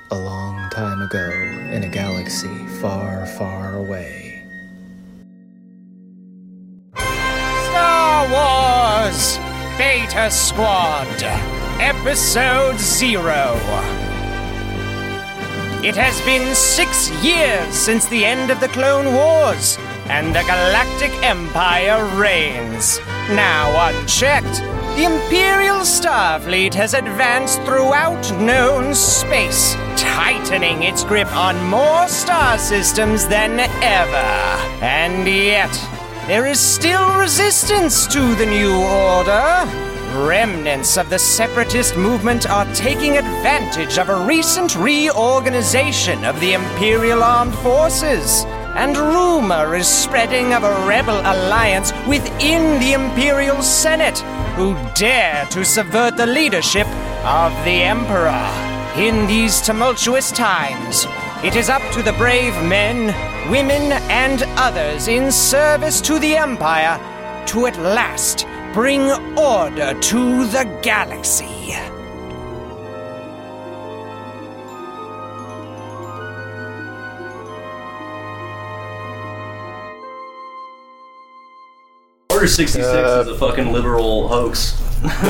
A long time ago, in a galaxy far, far away. Star Wars Beta Squad, Episode 0. It has been 6 years since the end of the Clone Wars, and the Galactic Empire reigns. Now unchecked, the Imperial Starfleet has advanced throughout known space, tightening its grip on more star systems than ever. And yet, there is still resistance to the New Order. Remnants of the separatist movement are taking advantage of a recent reorganization of the Imperial Armed Forces. And rumor is spreading of a rebel alliance within the Imperial Senate who dare to subvert the leadership of the Emperor. In these tumultuous times, it is up to the brave men, women, and others in service to the Empire to at last bring order to the galaxy. Order 66 is a fucking literal hoax.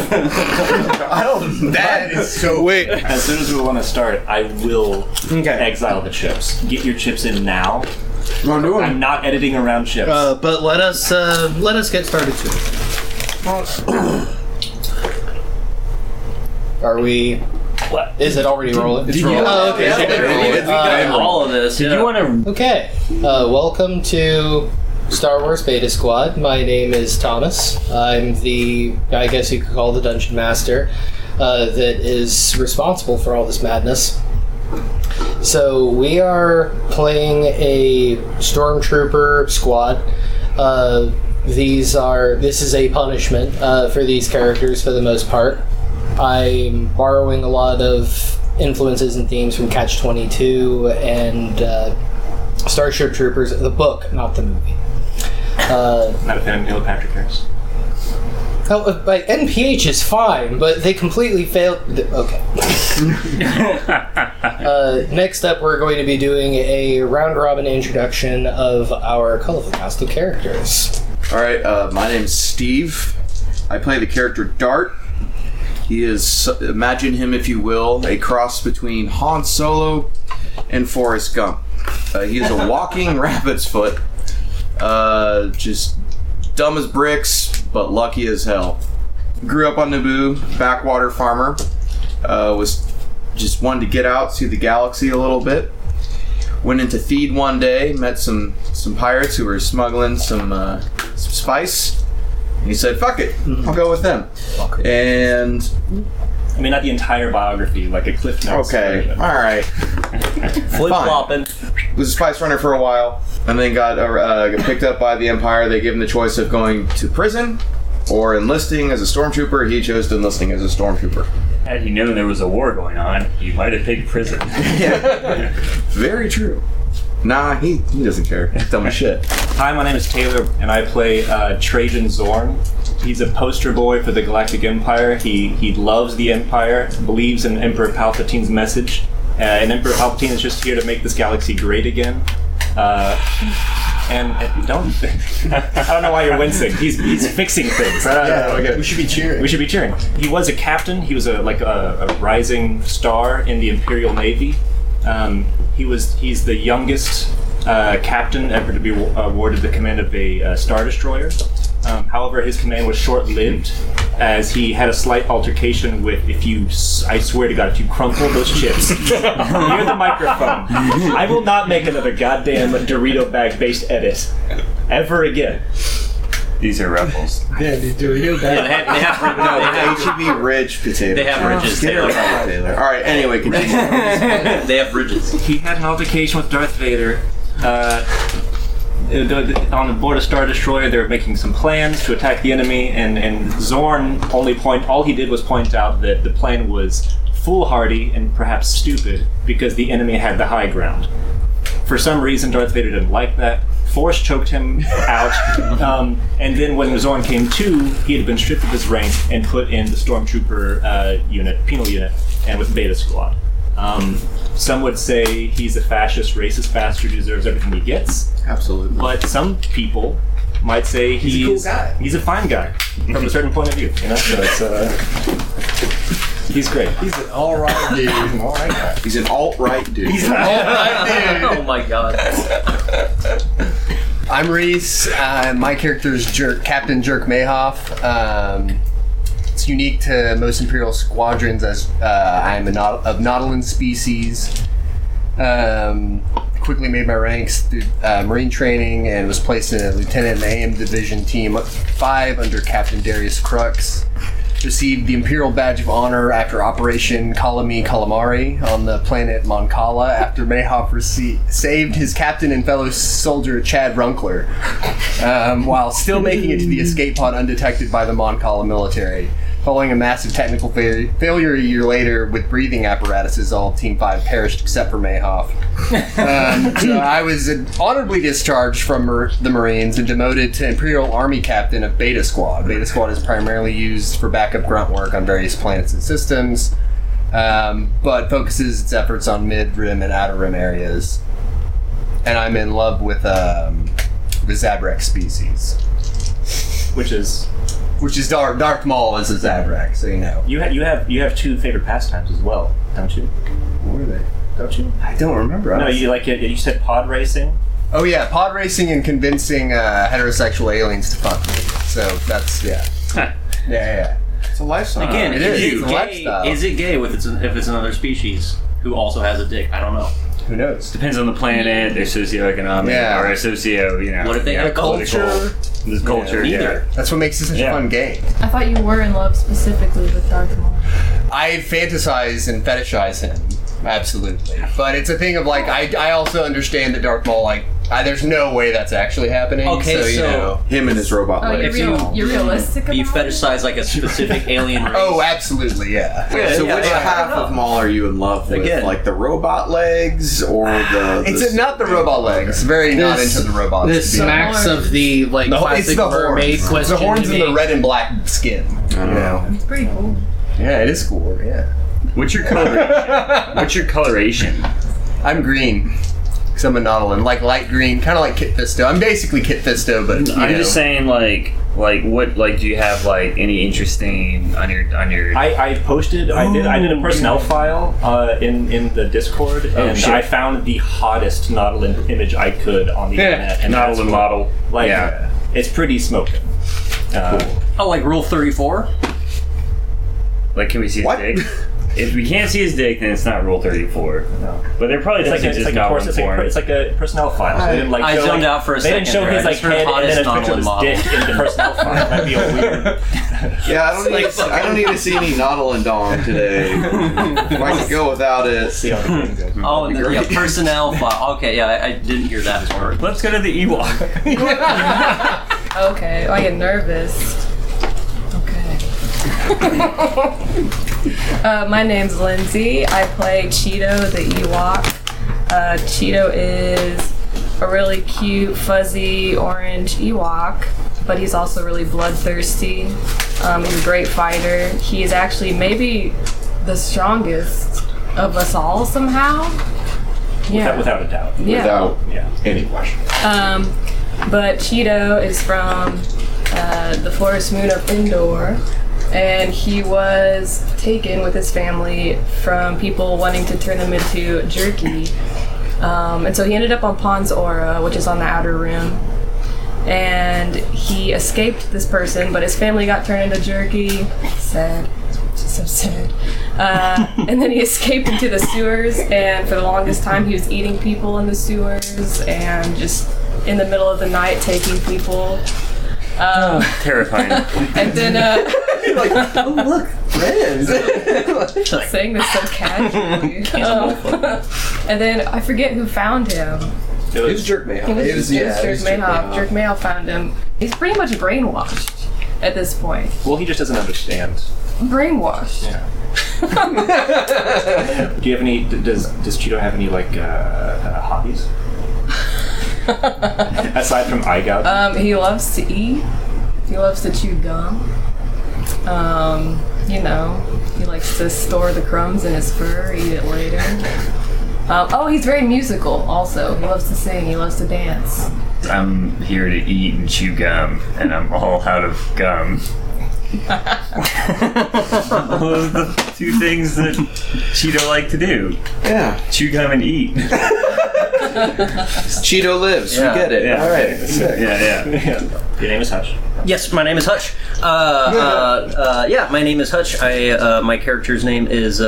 That is so. Wait. As soon as we want to start, I will exile the chips. Get your chips in now. I'm not editing around chips. But let us get started too. Are we? What? Is it already rolling? It's rolling. Oh, okay. All of this. Did you want to? Okay. Welcome to Star Wars Beta Squad. My name is Thomas. I'm I guess you could call the Dungeon Master that is responsible for all this madness. So we are playing a Stormtrooper squad. This is a punishment for these characters for the most part. I'm borrowing a lot of influences and themes from Catch-22 and Starship Troopers, the book, not the movie. Not a fan of Neil Patrick Harris. NPH is fine, but they completely failed. Okay. Next up, we're going to be doing a round-robin introduction of our colorful cast of characters. Alright, my name's Steve. I play the character Dart. He is, imagine him if you will, a cross between Han Solo and Forrest Gump. He is a walking rabbit's foot. Just dumb as bricks, but lucky as hell. Grew up on Naboo, backwater farmer. Was just wanted to get out, see the galaxy a little bit. Went into Theed one day, met some pirates who were smuggling some spice. And he said, "Fuck it, I'll go with them." And I mean, not the entire biography, like a Cliff Notes. okay, version. all right. Flip-flopping. Was a spice runner for a while, and then got picked up by the Empire. They gave him the choice of going to prison or enlisting as a stormtrooper. He chose enlisting as a stormtrooper. Had he known there was a war going on, he might have picked prison. Yeah. Very true. Nah, he doesn't care. Dumb as shit. Hi, my name is Taylor, and I play Trajan Zorn. He's a poster boy for the Galactic Empire. He loves the Empire, believes in Emperor Palpatine's message, and Emperor Palpatine is just here to make this galaxy great again. And don't I don't know why you're wincing. He's fixing things. We should be cheering. We should be cheering. He was a captain. He was a rising star in the Imperial Navy. He's the youngest captain ever to be awarded the command of a Star Destroyer. However, his command was short-lived, as he had a slight altercation with, I swear to God, if you crumple those chips near the microphone, I will not make another goddamn Dorito bag-based edit ever again. These are rebels. Yeah, the Dorito bag. HEB Ridge potato. They have ridges. Taylor. Alright, anyway, continue. They have ridges. He had an altercation with Darth Vader. On board a Star Destroyer, they were making some plans to attack the enemy, and Zorn all he did was point out that the plan was foolhardy and perhaps stupid because the enemy had the high ground. For some reason, Darth Vader didn't like that. Force choked him out, and then when Zorn came to, he had been stripped of his rank and put in the Stormtrooper penal unit, and with Beta Squad. Some would say he's a fascist, racist bastard who deserves everything he gets. Absolutely. But some people might say he's a cool guy. He's a fine guy from a certain point of view. You know, so it's he's great. He's an alright dude. All right guy. He's an alt-right dude. Oh my god. I'm Reese. My character is Captain Jerk Mayhoff. It's unique to most Imperial squadrons as I'm of Nautolan species. Quickly made my ranks through Marine training and was placed in a Lieutenant in the AM Division Team 5 under Captain Darius Crux. Received the Imperial Badge of Honor after Operation Kalami Calamari on the planet Moncala after Mayhoff saved his captain and fellow soldier Chad Runkler while still making it to the escape pod undetected by the Moncala military. Following a massive technical failure a year later with breathing apparatuses, all of Team 5 perished except for Mayhoff. So I was honorably discharged from the Marines and demoted to Imperial Army Captain of Beta Squad. Beta Squad is primarily used for backup grunt work on various planets and systems, but focuses its efforts on mid-rim and outer rim areas. And I'm in love with the Zabrak species. Which is Darth Maul is a Zabrak, so you know. you have two favorite pastimes as well, don't you? What are they? Don't you? I don't remember. No, you said pod racing. Oh yeah, pod racing and convincing heterosexual aliens to fuck me. So that's yeah. It's a lifestyle. Again, it is is. it It's a gay? lifestyle. Is it gay if it's another species who also has a dick? I don't know. Who knows? Depends on the planet, their socioeconomic, Yeah. or socio, What if they have political- culture? There's culture, yeah. Neither. That's what makes it such a Yeah. fun game. I thought you were in love specifically with Darth Maul. I fantasize and fetishize him, absolutely. But it's a thing of like I also understand that Darth Maul there's no way that's actually happening. Okay, so you so- know. Him and his robot Oh, legs. you're realistic about You it? fetishize like a specific alien race. Oh, absolutely, yeah. So which half of Maul are you in love with? Again. Like the robot legs or the... It's not the robot legs. Very not into the robots. This to be honest. smacks of the like It's classic the mermaid horns. question. The horns you and the make. red and black skin. You know. It's pretty cool. Yeah, it is cool. Yeah. What's your coloration? I'm green. Because I'm a Nautolan. Like light green, kind of like Kit Fisto. I'm basically Kit Fisto, but you I'm know. just saying, like what, do you have like any interesting on your? I posted. I did a personnel file in the Discord, and shit. I found the hottest Nautilin image I could on the internet. And that's Nautilin cool. model. Like, Yeah. it's pretty smoking. Oh, like Rule 34? Like, can we see his What? dick? If we can't see his dick, then it's not Rule 34. No. But they're probably It's like a personnel file. So they didn't, like, I show, zoned like, out for a they second. didn't show there. his I like just heard head and then a hottest picture of Nautilin his model. dick in the personnel file. That'd be a weird. Yeah, I don't need to see any Nautilin dong today. If I could go without it. See how the game goes. Oh, and then, Great. yeah, personnel file. Okay, yeah, I didn't hear that part. Let's go to the Ewok. Okay. Oh, I get nervous. Okay. My name's Lindsay. I play Cheeto the Ewok. Cheeto is a really cute, fuzzy, orange Ewok, but he's also really bloodthirsty. He's a great fighter. He is actually maybe the strongest of us all somehow. Yeah. Without a doubt. Yeah. Without Yeah. any question. But Cheeto is from the forest moon of Endor, and he was taken with his family from people wanting to turn them into jerky. And so he ended up on Pons Aura, which is on the outer rim. And he escaped this person, but his family got turned into jerky. Sad. Just so sad. And then he escaped into the sewers, and for the longest time he was eating people in the sewers and just in the middle of the night taking people. Terrifying. And then, Friends. saying this so casually. And then I forget who found him. It was Jerk Mayhem. It was Jerk Jerk Mayhoff. Jerk Mayhoff found him. He's pretty much brainwashed at this point. Well, he just doesn't understand. Brainwashed. Yeah. Do you have any? Does Cheeto have any like hobbies aside from eye gouging? He loves to eat. He loves to chew gum. you know, he likes to store the crumbs in his fur, eat it later. He's very musical also. He loves to sing, he loves to dance. I'm here to eat and chew gum, and I'm all out of gum. Those are the two things that Cheeto like to do. Yeah. Chew gum and eat. Cheeto lives. Yeah. We get it. Yeah. All right. Sick. Yeah. Your name is Hutch. Yes, my name is Hutch. My name is Hutch. My character's name is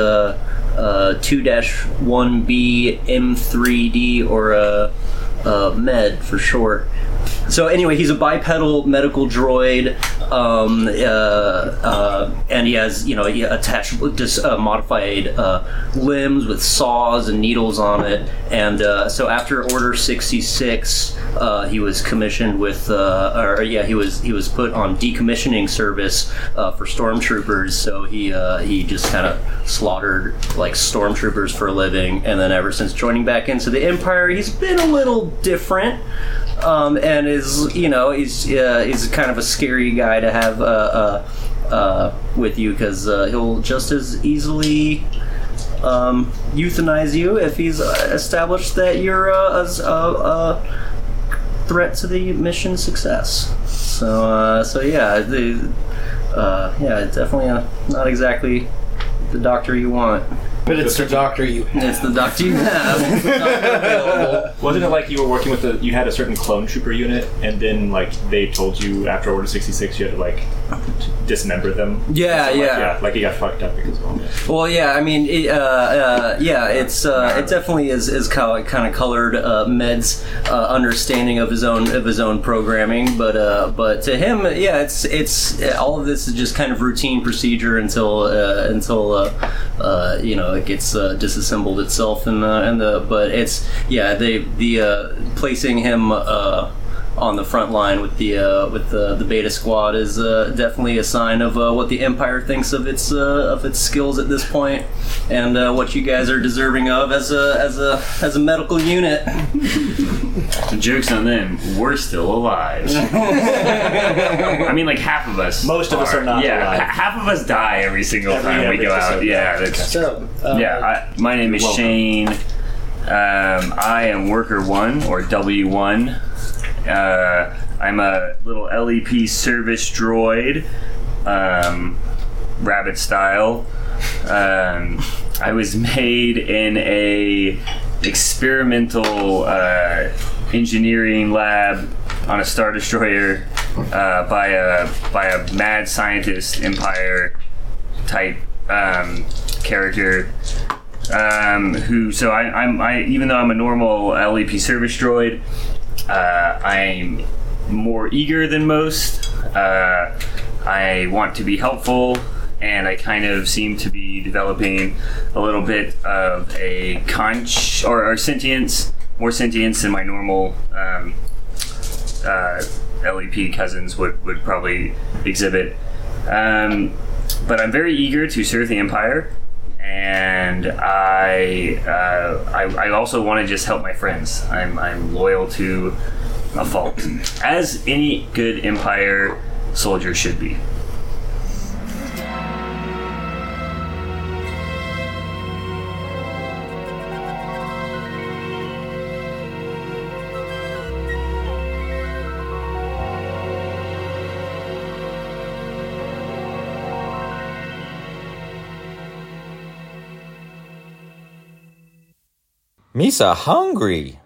2-1B M3D, or Med for short. So anyway, he's a bipedal medical droid, and he has, he attached modified limbs with saws and needles on it. And so after Order 66, he was commissioned with, he was put on decommissioning service for stormtroopers. So he just kind of slaughtered like stormtroopers for a living. And then ever since joining back into the Empire, he's been a little different. And he's kind of a scary guy to have with you, because he'll just as easily euthanize you if he's established that you're a threat to the mission success. Definitely not exactly the doctor you want. But it's the doctor you have. It's the doctor you have. Wasn't it like you were working with you had a certain clone trooper unit, and then like they told you after Order 66 you had to like dismember them? Yeah. Like you got fucked up because of all that. Well, yeah, I mean, it definitely is kind of colored Med's understanding of his own programming, but to him, it's all of this is just kind of routine procedure until it gets disassembled itself, placing him on the front line with the Beta Squad is definitely a sign of what the Empire thinks of its skills at this point, and what you guys are deserving of as a medical unit. The joke's on them. We're still alive. I mean, like half of us. Most of us are not alive. Half of us die every single time we go out. Yeah, that's my name is Shane. I am Worker 1, or W1. I'm a little LEP service droid, rabbit style. I was made in a experimental engineering lab on a Star Destroyer by a mad scientist Empire type character. I'm even though I'm a normal LEP service droid, I'm more eager than most. I want to be helpful, and I kind of seem to be developing a little bit of a or sentience, more sentience than my normal LEP cousins would probably exhibit. But I'm very eager to serve the Empire, and I also want to just help my friends. I'm loyal to a fault, as any good Empire soldier should be. Misa hungry.